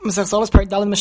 We have learned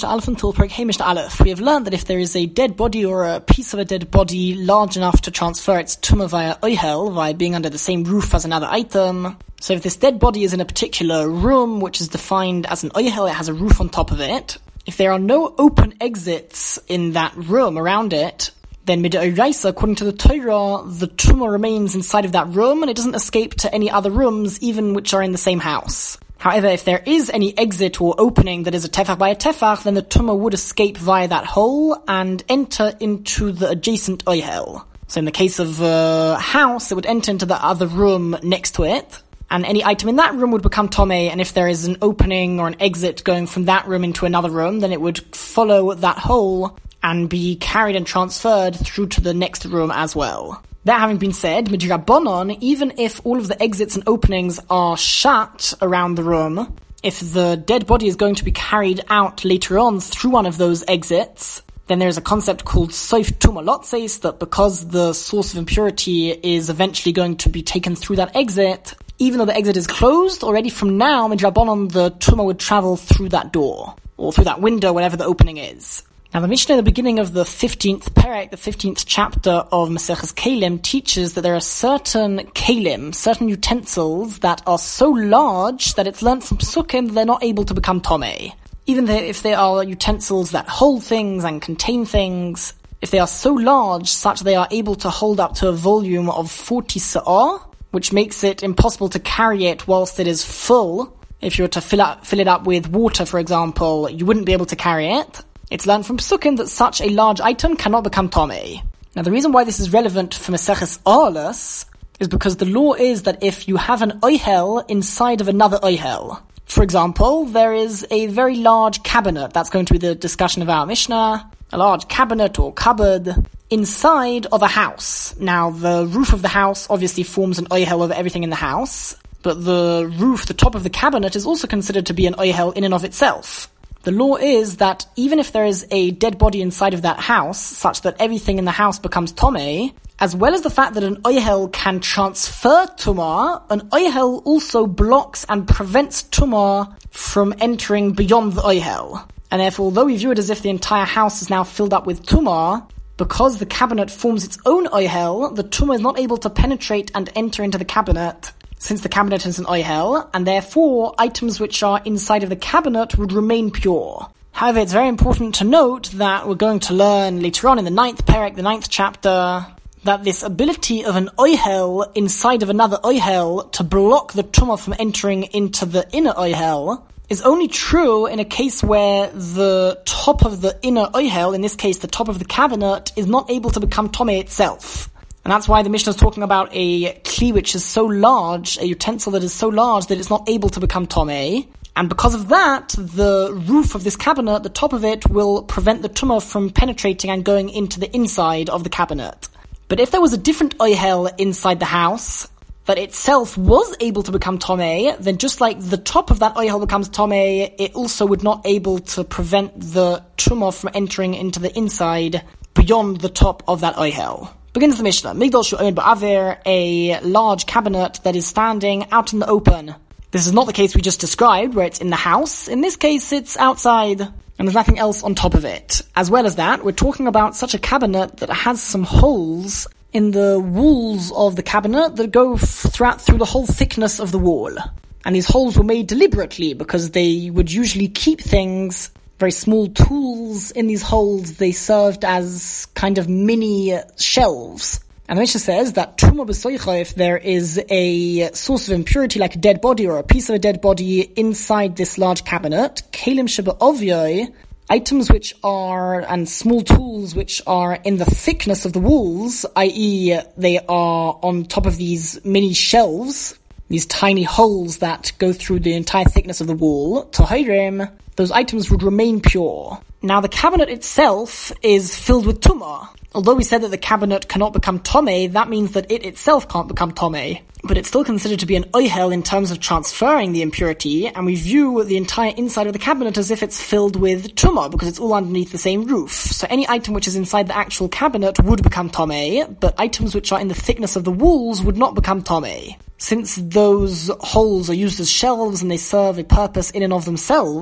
that if there is a dead body or a piece of a dead body large enough to transfer its tumah via oihel, via being under the same roof as another item, so if this dead body is in a particular room, which is defined as an oihel, it has a roof on top of it, if there are no open exits in that room around it, then midoraisa, according to the Torah, the tumah remains inside of that room and it doesn't escape to any other rooms, even which are in the same house. However, if there is any exit or opening that is a tefach by a tefach, then the tumah would escape via that hole and enter into the adjacent oihel. So in the case of a house, it would enter into the other room next to it, and any item in that room would become tomei, and if there is an opening or an exit going from that room into another room, then it would follow that hole and be carried and transferred through to the next room as well. That having been said, midrabanan, even if all of the exits and openings are shut around the room, if the dead body is going to be carried out later on through one of those exits, then there's a concept called soif tumah lotzeis, that because the source of impurity is eventually going to be taken through that exit, even though the exit is closed, already from now, midrabanan, the tumah would travel through that door, or through that window, whatever the opening is. Now, the Mishnah at the beginning of the 15th perek, the 15th chapter of Maseches Kelim, teaches that there are certain kelim, certain utensils that are so large that it's learnt from Psukim that they're not able to become tomei. Even if they are utensils that hold things and contain things, if they are so large such they are able to hold up to a volume of 40 sa'ah, which makes it impossible to carry it whilst it is full. If you were to fill it up with water, for example, you wouldn't be able to carry it. It's learned from Psukim that such a large item cannot become tomei. Now, the reason why this is relevant for Maseches Ahlus is because the law is that if you have an oihel inside of another oihel, for example, there is a very large cabinet, that's going to be the discussion of our Mishnah, a large cabinet or cupboard inside of a house. Now, the roof of the house obviously forms an oihel over everything in the house, but the roof, the top of the cabinet, is also considered to be an oihel in and of itself. The law is that even if there is a dead body inside of that house, such that everything in the house becomes tomei, as well as the fact that an oihel can transfer tumah, an oihel also blocks and prevents tumah from entering beyond the oihel. And therefore, although we view it as if the entire house is now filled up with tumah, because the cabinet forms its own oihel, the tumah is not able to penetrate and enter into the cabinet, since the cabinet is an oihel, and therefore items which are inside of the cabinet would remain pure. However, it's very important to note that we're going to learn later on in the 9th perek, the 9th chapter, that this ability of an oihel inside of another oihel to block the tumah from entering into the inner oihel is only true in a case where the top of the inner oihel, in this case the top of the cabinet, is not able to become tomei itself. And that's why the Mishnah is talking about a kli which is so large, a utensil that is so large that it's not able to become tomei. And because of that, the roof of this cabinet, the top of it, will prevent the tumah from penetrating and going into the inside of the cabinet. But if there was a different oihel inside the house that itself was able to become tomei, then just like the top of that oihel becomes tomei, it also would not able to prevent the tumah from entering into the inside beyond the top of that oihel. Begins the Mishnah. Migdal she'omed ba'aver, a large cabinet that is standing out in the open. This is not the case we just described, where it's in the house. In this case, it's outside, and there's nothing else on top of it. As well as that, we're talking about such a cabinet that has some holes in the walls of the cabinet that go through the whole thickness of the wall. And these holes were made deliberately because they would usually keep things, very small tools in these holes. They served as kind of mini shelves. And the Mishnah says that tumah b'soicha, if there is a source of impurity like a dead body or a piece of a dead body inside this large cabinet, kelim sheba'ovyoi, items which are, and small tools which are in the thickness of the walls, i.e. they are on top of these mini shelves, these tiny holes that go through the entire thickness of the wall, tohirim, those items would remain pure. Now the cabinet itself is filled with tumah. Although we said that the cabinet cannot become tomei, that means that it itself can't become tomei. But it's still considered to be an oihel in terms of transferring the impurity, and we view the entire inside of the cabinet as if it's filled with tumah, because it's all underneath the same roof. So any item which is inside the actual cabinet would become tomei, but items which are in the thickness of the walls would not become tomei. Since those holes are used as shelves and they serve a purpose in and of themselves,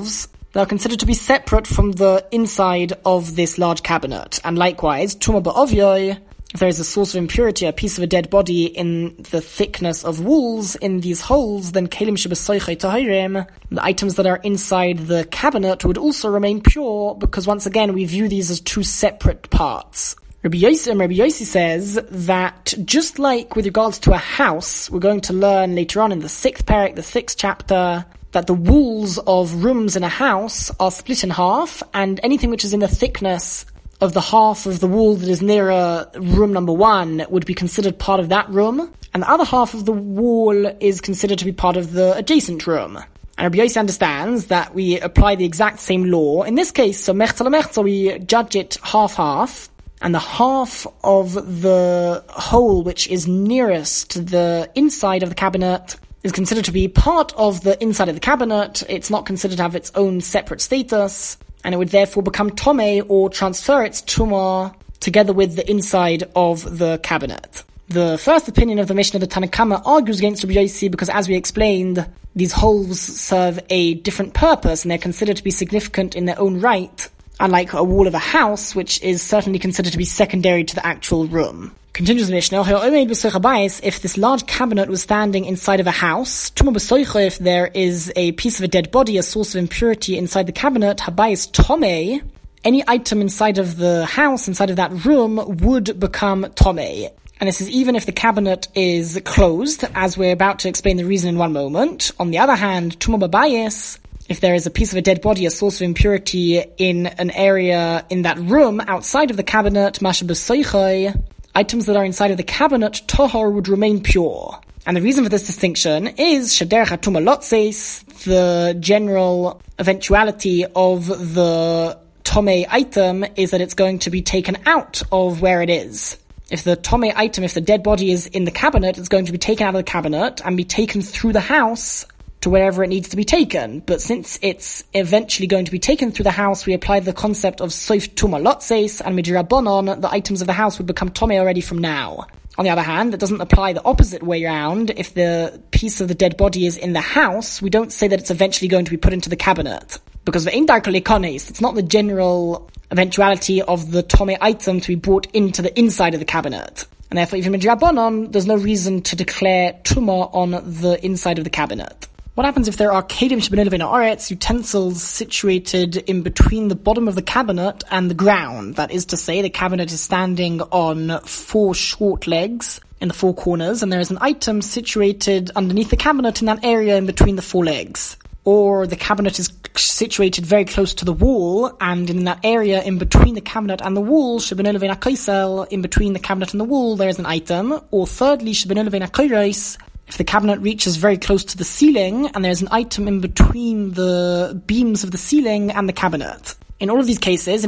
that are considered to be separate from the inside of this large cabinet. And likewise, Tuma ba'ovyoi, if there is a source of impurity, a piece of a dead body in the thickness of walls in these holes, then kelim shebesoichei tahirim, the items that are inside the cabinet would also remain pure, because once again we view these as two separate parts. Rabbi Yossi says that just like with regards to a house, we're going to learn later on in the 6th parak, the 6th chapter, that the walls of rooms in a house are split in half, and anything which is in the thickness of the half of the wall that is nearer room number 1 would be considered part of that room, and the other half of the wall is considered to be part of the adjacent room. And Rabbi Yossi understands that we apply the exact same law. In this case, so mechza lemechza, we judge it half-half, and the half of the hole which is nearest to the inside of the cabinet is considered to be part of the inside of the cabinet. It's not considered to have its own separate status, and it would therefore become tomei or transfer its tumah together with the inside of the cabinet. The first opinion of the Mishnah, the Tanna Kama, argues against Rabbi Yossi because, as we explained, these holes serve a different purpose and they're considered to be significant in their own right, unlike a wall of a house, which is certainly considered to be secondary to the actual room. Continues the Mishnah, if this large cabinet was standing inside of a house, if there is a piece of a dead body, a source of impurity inside the cabinet, habayis tomei, any item inside of the house, inside of that room, would become tomei. And this is even if the cabinet is closed, as we're about to explain the reason in one moment. On the other hand, tumah babayis, if there is a piece of a dead body, a source of impurity in an area in that room outside of the cabinet, masha b'soichai, items that are inside of the cabinet, tohar, would remain pure. And the reason for this distinction is shaderech hatuma lotzeis, the general eventuality of the tomei item is that it's going to be taken out of where it is. If the tomei item, if the dead body is in the cabinet, it's going to be taken out of the cabinet and be taken through the house to wherever it needs to be taken. But since it's eventually going to be taken through the house, we apply the concept of soif tuma lotzeis, and midirabonon, the items of the house would become tomei already from now. On the other hand, that doesn't apply the opposite way around. If the piece of the dead body is in the house, we don't say that it's eventually going to be put into the cabinet. Because it's not the general eventuality of the tomei item to be brought into the inside of the cabinet. And therefore, even midirabonon, there's no reason to declare tumah on the inside of the cabinet. What happens if there are kelim shebenei levein haaretz, utensils situated in between the bottom of the cabinet and the ground? That is to say, the cabinet is standing on 4 short legs in the 4 corners, and there is an item situated underneath the cabinet in that area in between the 4 legs. Or the cabinet is situated very close to the wall, and in that area in between the cabinet and the wall, shebenei levein hakaisel, in between the cabinet and the wall, there is an item. Or thirdly, shebenei levein hakoros, if the cabinet reaches very close to the ceiling, and there's an item in between the beams of the ceiling and the cabinet. In all of these cases,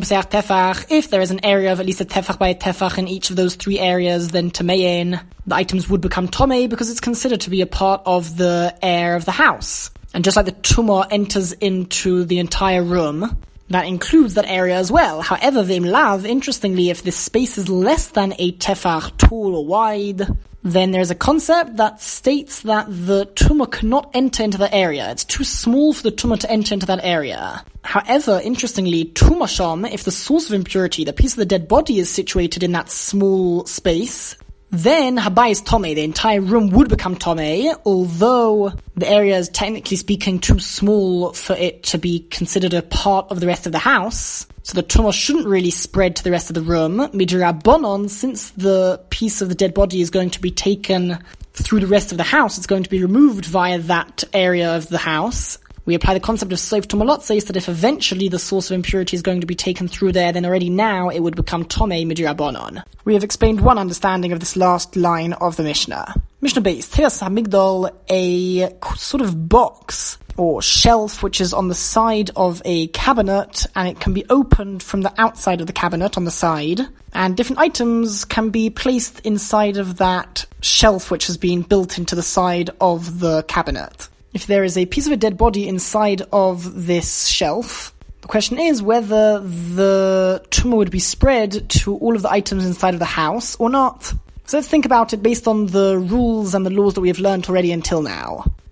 if there is an area of at least a tefach by a tefach in each of those 3 areas, then tamein, the items would become tomei because it's considered to be a part of the air of the house. And just like the tumah enters into the entire room, that includes that area as well. However, v'im lav, interestingly, if this space is less than a tefach tall or wide, then there's a concept that states that the tumah cannot enter into that area. It's too small for the tumah to enter into that area. However, interestingly, tumah sham, if the source of impurity, the piece of the dead body, is situated in that small space, then habayis tomei, the entire room would become tomei, although the area is technically speaking too small for it to be considered a part of the rest of the house. So the tumah shouldn't really spread to the rest of the room. Midirabonon, since the piece of the dead body is going to be taken through the rest of the house, it's going to be removed via that area of the house. We apply the concept of soif tumah lotzeis, that if eventually the source of impurity is going to be taken through there, then already now it would become tomei midirabonon. We have explained one understanding of this last line of the Mishnah. Mishnah Beis, Teras HaMigdal, a sort of box or shelf which is on the side of a cabinet, and it can be opened from the outside of the cabinet on the side, and different items can be placed inside of that shelf which has been built into the side of the cabinet. If there is a piece of a dead body inside of this shelf, the question is whether the tumah would be spread to all of the items inside of the house or not. So let's think about it based on the rules and the laws that we have learned already until now.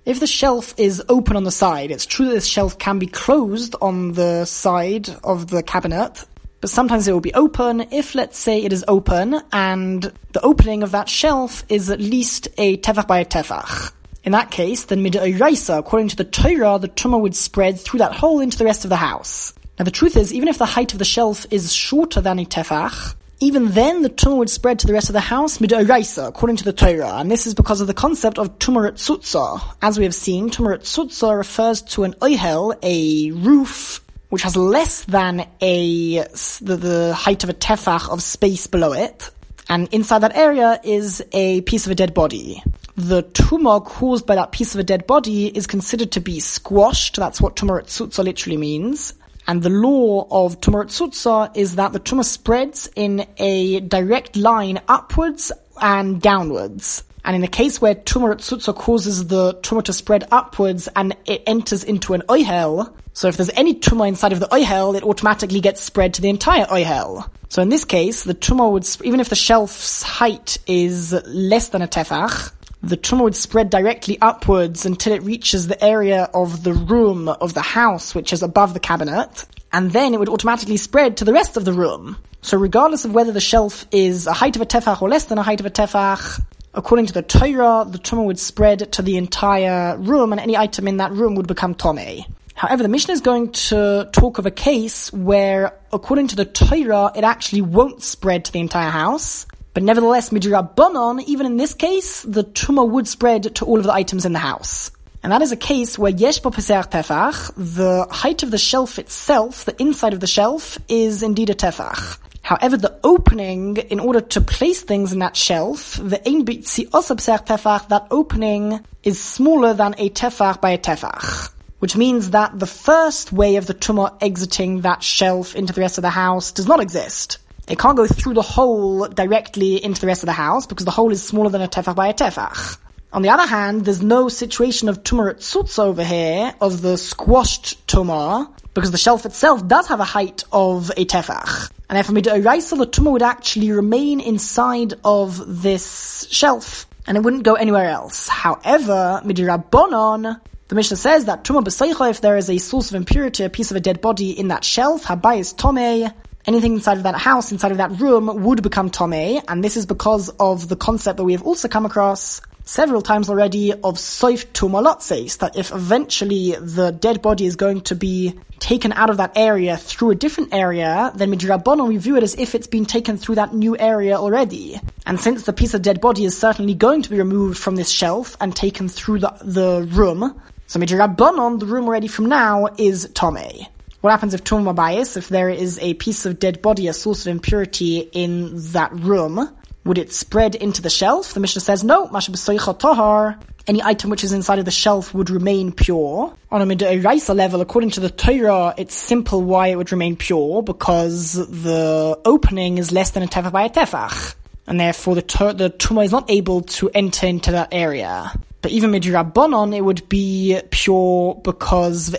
If the shelf is open on the side, it's true that this shelf can be closed on the side of the cabinet, but sometimes it will be open. If, let's say, it is open, and the opening of that shelf is at least a tefach by a tefach. In that case, then mid'oraisa, according to the Torah, the tumah would spread through that hole into the rest of the house. Now the truth is, even if the height of the shelf is shorter than a tefach, even then the tumah would spread to the rest of the house mid'oraisa, according to the Torah. And this is because of the concept of tumah tzutza. As we have seen, tumah tzutza refers to an oihel, a roof, which has less than the height of a tefach of space below it. And inside that area is a piece of a dead body. The tumah caused by that piece of a dead body is considered to be squashed. That's what tumah tzutza literally means. And the law of tumah tzutza is that the tumah spreads in a direct line upwards and downwards. And in the case where tumah tzutza causes the tumah to spread upwards and it enters into an oihel, so if there's any tumah inside of the oihel, it automatically gets spread to the entire oihel. So in this case, the tumah would, even if the shelf's height is less than a tefach, the tumah would spread directly upwards until it reaches the area of the room of the house, which is above the cabinet, and then it would automatically spread to the rest of the room. So regardless of whether the shelf is a height of a tefach or less than a height of a tefach, according to the Torah, the tumah would spread to the entire room, and any item in that room would become tomei. However, the Mishnah is going to talk of a case where, according to the Torah, it actually won't spread to the entire house. But nevertheless, midrabanan, even in this case, the tumah would spread to all of the items in the house. And that is a case where yesh bo pesach tefach, the height of the shelf itself, the inside of the shelf, is indeed a tefach. However, the opening, in order to place things in that shelf, the ein bitzi osa pesach tefach, that opening is smaller than a tefach by a tefach. Which means that the first way of the tumah exiting that shelf into the rest of the house does not exist. It can't go through the hole directly into the rest of the house because the hole is smaller than a tefach by a tefach. On the other hand, there's no situation of tumah tzutza over here, of the squashed tumah, because the shelf itself does have a height of a tefach. And therefore, mid'oraisa, the tumah would actually remain inside of this shelf, and it wouldn't go anywhere else. However, midrabanan, the Mishnah says that tumah b'seicha, if there is a source of impurity, a piece of a dead body in that shelf, habayis tomei, anything inside of that house, inside of that room, would become tomei, and this is because of the concept that we have also come across several times already of soif tumah lotzeis, that if eventually the dead body is going to be taken out of that area through a different area, then midrabanan we view it as if it's been taken through that new area already. And since the piece of dead body is certainly going to be removed from this shelf and taken through the room, so midrabanan, the room already from now is tomei. What happens if tumah bayis, if there is a piece of dead body, a source of impurity in that room? Would it spread into the shelf? The Mishnah says no. Masha b'soicha tahar. Any item which is inside of the shelf would remain pure. On a mid'oraisa level, according to the Torah, it's simple why it would remain pure, because the opening is less than a tefach by a tefach, and therefore the tumah is not able to enter into that area. But even midrabanan, it would be pure because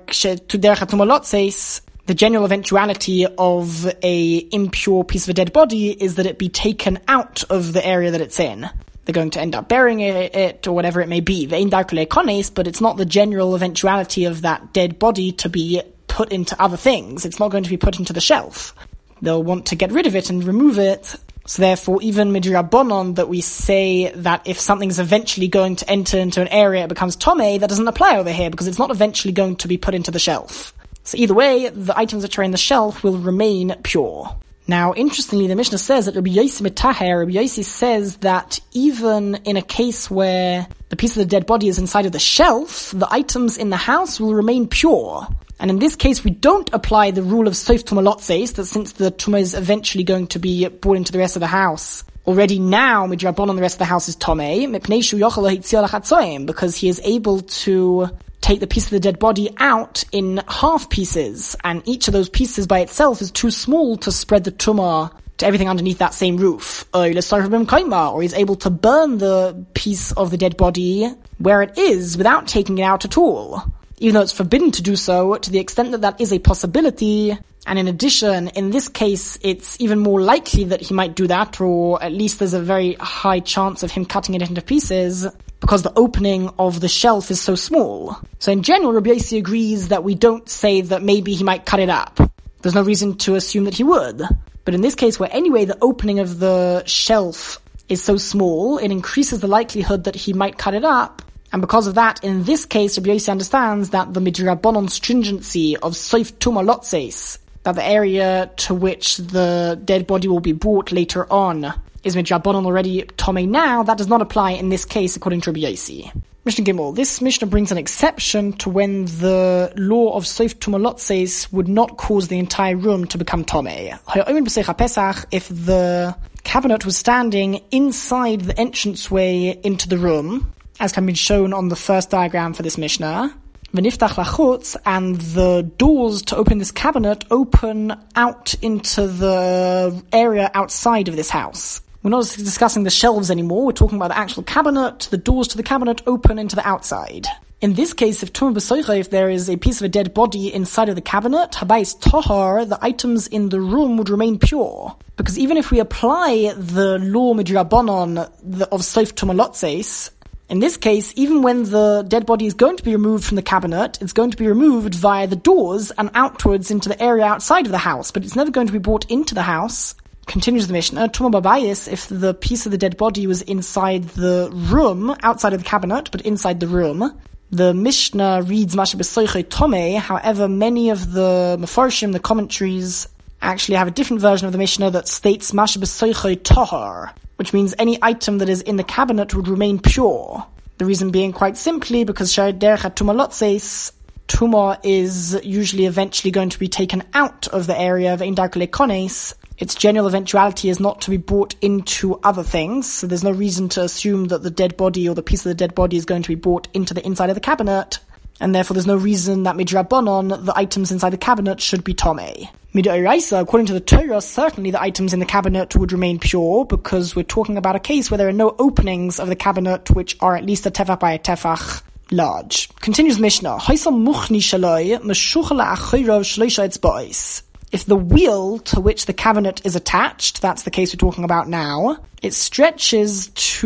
the general eventuality of a impure piece of a dead body is that it be taken out of the area that it's in. They're going to end up burying it or whatever it may be. But it's not the general eventuality of that dead body to be put into other things. It's not going to be put into the shelf. They'll want to get rid of it and remove it. So therefore, even midrabanan, that we say that if something's eventually going to enter into an area, it becomes tomei, that doesn't apply over here because it's not eventually going to be put into the shelf. So either way, the items that are in the shelf will remain pure. Now, interestingly, the Mishnah says that Rabbi Yossi Metaher, Rabbi Yossi says that even in a case where the piece of the dead body is inside of the shelf, the items in the house will remain pure. And in this case, we don't apply the rule of soif tumah lotzeis, that since the tumah is eventually going to be brought into the rest of the house, already now, midrabanan, the rest of the house is tomei, because he is able to take the piece of the dead body out in half pieces, and each of those pieces by itself is too small to spread the tumah to everything underneath that same roof. Or he's able to burn the piece of the dead body where it is without taking it out at all, even though it's forbidden to do so, to the extent that that is a possibility. And in addition, in this case, it's even more likely that he might do that, or at least there's a very high chance of him cutting it into pieces, because the opening of the shelf is so small. So in general, Rabbi Yossi agrees that we don't say that maybe he might cut it up. There's no reason to assume that he would. But in this case, where anyway the opening of the shelf is so small, it increases the likelihood that he might cut it up. And because of that, in this case, Rabbi Yossi understands that the midrabanon stringency of soif tuma lotzes, that the area to which the dead body will be brought later on is midrabanon already tome now, that does not apply in this case according to Rabbi Yossi. Mishnah Gimel. This Mishnah brings an exception to when the law of soif tuma lotzes would not cause the entire room to become tomei. If the cabinet was standing inside the entranceway into the room, as can be shown on the first diagram for this Mishnah, v'niftach lachutz, and the doors to open this cabinet open out into the area outside of this house. We're not discussing the shelves anymore, we're talking about the actual cabinet. The doors to the cabinet open into the outside. In this case, if tumah b'soicha, if there is a piece of a dead body inside of the cabinet, habayis tohar, the items in the room would remain pure. Because even if we apply the law midrabanon of soif tuma lotzes, in this case, even when the dead body is going to be removed from the cabinet, it's going to be removed via the doors and outwards into the area outside of the house, but it's never going to be brought into the house. Continues the Mishnah, Tuma babayis, if the piece of the dead body was inside the room, outside of the cabinet, but inside the room, the Mishnah reads Masha b'soichei tomei. However, many of the Mefarshim, the commentaries, actually have a different version of the Mishnah that states Masha b'soichei tahar, which means any item that is in the cabinet would remain pure. The reason being quite simply because derech tuma lotzes, tuma is usually eventually going to be taken out of the area of ein darkei lekones. Its general eventuality is not to be brought into other things, so there's no reason to assume that the dead body or the piece of the dead body is going to be brought into the inside of the cabinet, and therefore there's no reason that midrabanon, the items inside the cabinet, should be tomei. Midoraisa, according to the Torah, certainly the items in the cabinet would remain pure, because we're talking about a case where there are no openings of the cabinet which are at least a tefach by a tefach large. Continues Mishnah, Haisam muchni shaloi, meshucha la'achirav shloisha etzba'is. If the wheel to which the cabinet is attached, that's the case we're talking about now, it stretches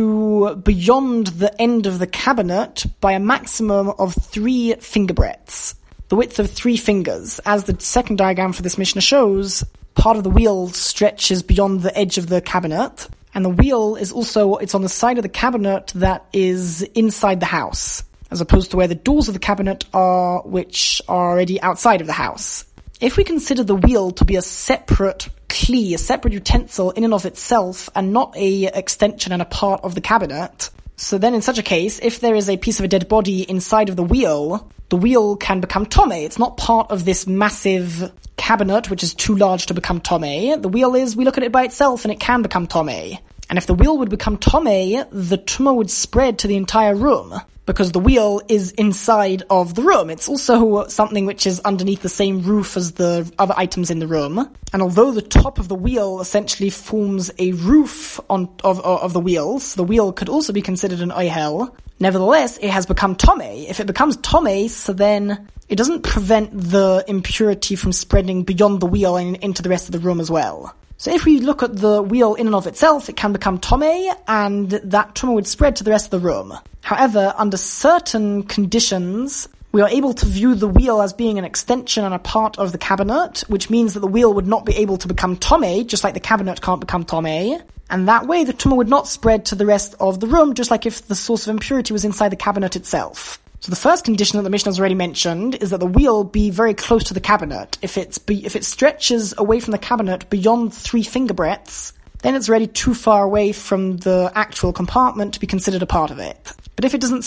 to beyond the end of the cabinet by a maximum of 3 finger breadths. The width of 3 fingers. As the second diagram for this Mishnah shows, part of the wheel stretches beyond the edge of the cabinet, and the wheel is also, it's on the side of the cabinet that is inside the house, as opposed to where the doors of the cabinet are, which are already outside of the house. If we consider the wheel to be a separate kli, a separate utensil in and of itself, and not a extension and a part of the cabinet, so then in such a case, if there is a piece of a dead body inside of the wheel can become tomei. It's not part of this massive cabinet, which is too large to become tomei. The wheel is, we look at it by itself, and it can become tomei. And if the wheel would become tomei, the tumah would spread to the entire room, because the wheel is inside of the room. It's also something which is underneath the same roof as the other items in the room. And although the top of the wheel essentially forms a roof of the wheels, the wheel could also be considered an oihel. Nevertheless, it has become tomei. If it becomes tomei, so then it doesn't prevent the impurity from spreading beyond the wheel and into the rest of the room as well. So if we look at the wheel in and of itself, it can become tomei, and that tumah would spread to the rest of the room. However, under certain conditions, we are able to view the wheel as being an extension and a part of the cabinet, which means that the wheel would not be able to become tomei, just like the cabinet can't become tomei. And that way, the tumah would not spread to the rest of the room, just like if the source of impurity was inside the cabinet itself. So the first condition that the Mishnah has already mentioned is that the wheel be very close to the cabinet. If it stretches away from the cabinet beyond 3 finger breadths, then it's already too far away from the actual compartment to be considered a part of it. But if it doesn't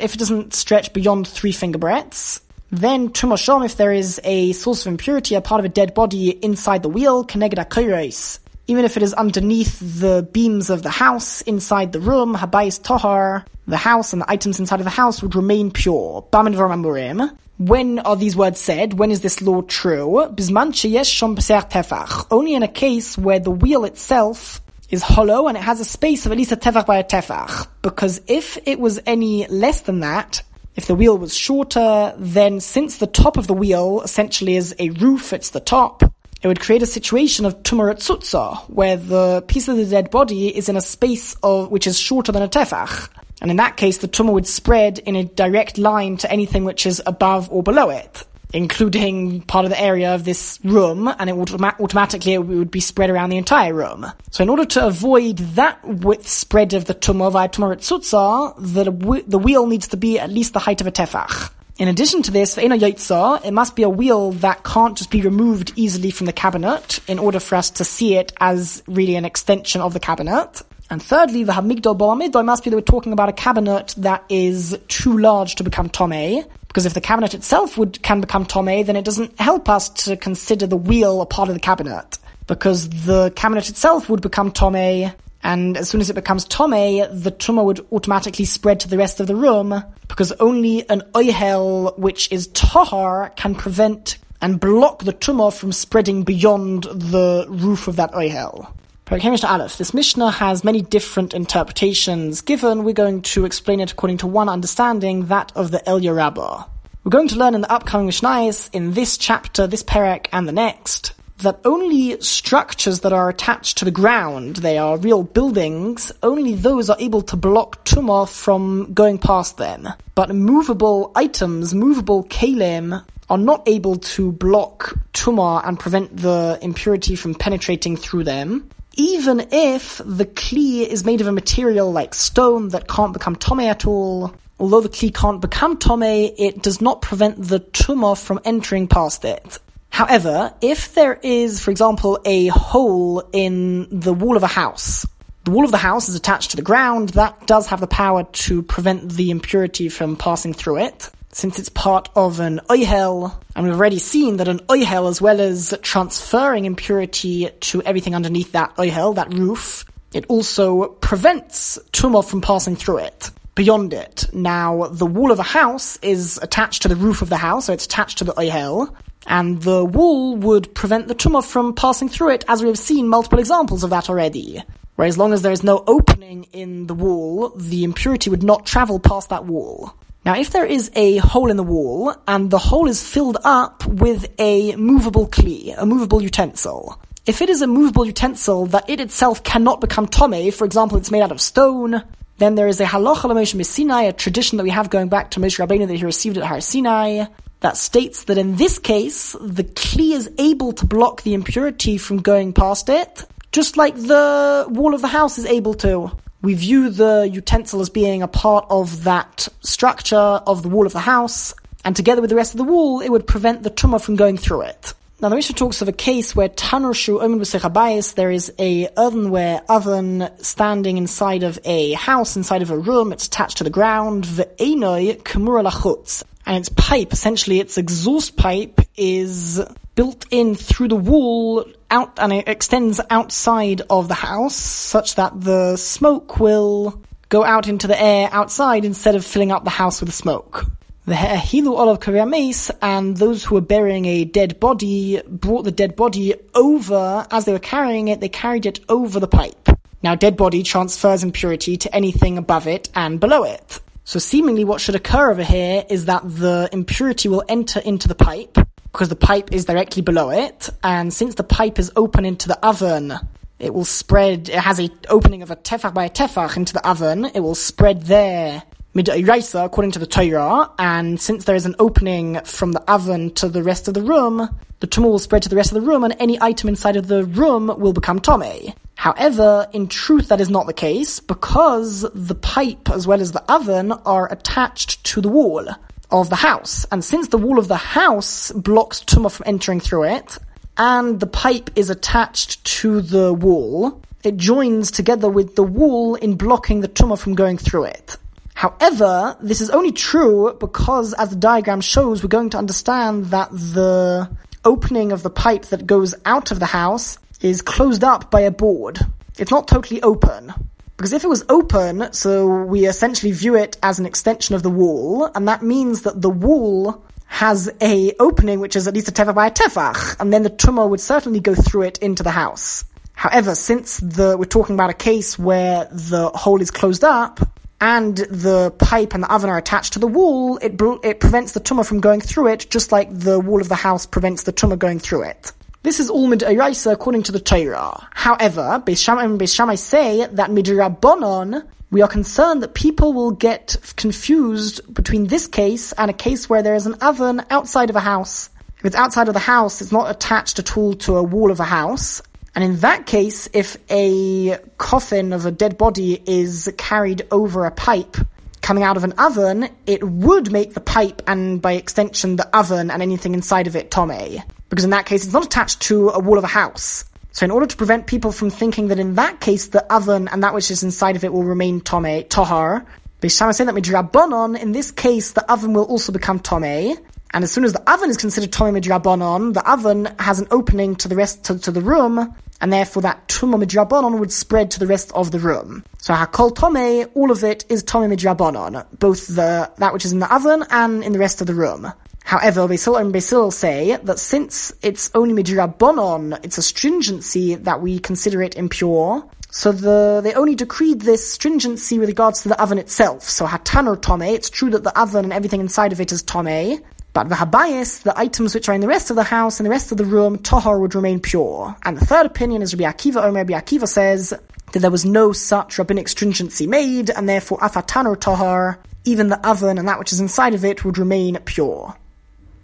stretch beyond 3 finger breadths, then tumah shom, if there is a source of impurity, a part of a dead body inside the wheel, keneged hakoros, even if it is underneath the beams of the house, inside the room, habayis tohar, the house and the items inside of the house would remain pure. Bamin v'ramurim. When are these words said? When is this law true? Bisman sheyesh shom b'seach tefach. Only in a case where the wheel itself is hollow and it has a space of at least a tefach by a tefach. Because if it was any less than that, if the wheel was shorter, then since the top of the wheel essentially is a roof, it's the top, it would create a situation of tumah tzutza, where the piece of the dead body is in a space which is shorter than a tefach. And in that case, the tumah would spread in a direct line to anything which is above or below it, including part of the area of this room, and it would automatically it would be spread around the entire room. So in order to avoid that width spread of the tumah via tumah ritzutza, the wheel needs to be at least the height of a tefach. In addition to this, for Eino Yotza, it must be a wheel that can't just be removed easily from the cabinet in order for us to see it as really an extension of the cabinet. And thirdly, the Hamigdal Bo'amidai must be that we're talking about a cabinet that is too large to become Tomei, because if the cabinet itself can become Tomei, then it doesn't help us to consider the wheel a part of the cabinet, because the cabinet itself would become Tomei, and as soon as it becomes Tomei, the Tumah would automatically spread to the rest of the room, because only an Oyhel, which is Tahar, can prevent and block the Tumah from spreading beyond the roof of that Oyhel. This Mishnah has many different interpretations given. We're going to explain it according to one understanding, that of the Elya Rabbah. We're going to learn in the upcoming Mishnayos, in this chapter, this perek, and the next, that only structures that are attached to the ground, they are real buildings, only those are able to block Tumah from going past them. But movable items, movable kelim, are not able to block Tumah and prevent the impurity from penetrating through them, even if the kli is made of a material like stone that can't become tomei at all. Although the kli can't become tomei, it does not prevent the tumah from entering past it. However, if there is, for example, a hole in the wall of a house, the wall of the house is attached to the ground, that does have the power to prevent the impurity from passing through it, since it's part of an oyhel, and we've already seen that an oyhel, as well as transferring impurity to everything underneath that oyhel, that roof, it also prevents tumah from passing through it, beyond it. Now, the wall of a house is attached to the roof of the house, so it's attached to the oyhel, and the wall would prevent the tumah from passing through it, as we have seen multiple examples of that already. Where as long as there is no opening in the wall, the impurity would not travel past that wall. Now, if there is a hole in the wall, and the hole is filled up with a movable kli, a movable utensil, if it is a movable utensil that it itself cannot become tomei, for example, it's made out of stone, then there is a halacha l'Moshe Sinai, a tradition that we have going back to Moshe Rabbeinu that he received at Har Sinai, that states that in this case, the kli is able to block the impurity from going past it, just like the wall of the house is able to. We view the utensil as being a part of that structure of the wall of the house, and together with the rest of the wall, it would prevent the tumah from going through it. Now, the Mishnah talks of a case where Tanur Shu Omen B'Sech HaBayis, there is a earthenware oven standing inside of a house, inside of a room, it's attached to the ground, Ve'enoi K'mura Lachutz, and its pipe, essentially its exhaust pipe, is built in through the wall out, and it extends outside of the house, such that the smoke will go out into the air outside instead of filling up the house with smoke. The Hilu Olav Kariyames, and those who were burying a dead body brought the dead body over, as they were carrying it, they carried it over the pipe. Now, dead body transfers impurity to anything above it and below it. So seemingly what should occur over here is that the impurity will enter into the pipe, because the pipe is directly below it, and since the pipe is open into the oven, it will spread, it has a opening of a tefach by a tefach into the oven, it will spread there, mid'iraisa, according to the Torah, and since there is an opening from the oven to the rest of the room, the tumah will spread to the rest of the room, and any item inside of the room will become tomei. However, in truth that is not the case, because the pipe as well as the oven are attached to the wall of the house. And since the wall of the house blocks tumah from entering through it, and the pipe is attached to the wall, it joins together with the wall in blocking the tumah from going through it. However, this is only true because, as the diagram shows, we're going to understand that the opening of the pipe that goes out of the house is closed up by a board. It's not totally open. Because if it was open, so we essentially view it as an extension of the wall, and that means that the wall has a opening which is at least a tefach by a tefach, and then the tumah would certainly go through it into the house. However, since we're talking about a case where the hole is closed up, and the pipe and the oven are attached to the wall, it prevents the tumah from going through it, just like the wall of the house prevents the tumah going through it. This is all mid'iraisa according to the Torah. However, Beis Shammai and Beis Shammai say that midrabanon, we are concerned that people will get confused between this case and a case where there is an oven outside of a house. If it's outside of the house, it's not attached at all to a wall of a house. And in that case, if a coffin of a dead body is carried over a pipe coming out of an oven, it would make the pipe and by extension the oven and anything inside of it Tomei. Because in that case, it's not attached to a wall of a house. So in order to prevent people from thinking that in that case the oven and that which is inside of it will remain Tomei, Tohar, Beis Shammai say that Midrabanon, in this case the oven will also become Tomei. And as soon as the oven is considered Tomei Midrabanon, the oven has an opening to the rest, to the room, and therefore that Tumah Midrabanon would spread to the rest of the room. So Hakol Tomei, all of it is Tomei Midrabanon, both that which is in the oven and in the rest of the room. However, Beis Hillel and Beis Hillel say that since it's only Midrabanon, it's a stringency that we consider it impure, so they only decreed this stringency with regards to the oven itself. So Hatanur Tomei, it's true that the oven and everything inside of it is Tomei, but the Habayis, the items which are in the rest of the house and the rest of the room, Tohar would remain pure. And the third opinion is Rabbi Akiva Omer. Rabbi Akiva says that there was no such rabbinic stringency made, and therefore Afatanur Tohar, even the oven and that which is inside of it would remain pure.